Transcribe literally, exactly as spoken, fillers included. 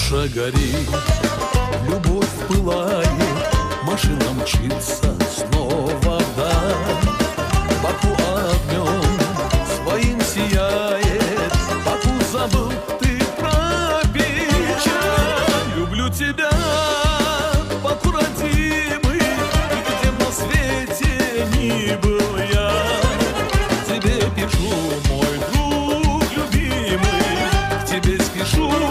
душа горит, любовь пылает, машина мчится снова вдаль. Баку огнем своим сияет, Баку забыл ты про печаль. Люблю тебя, Баку родимый, и где на свете ни был я. Тебе пишу, мой друг любимый, к тебе спешу.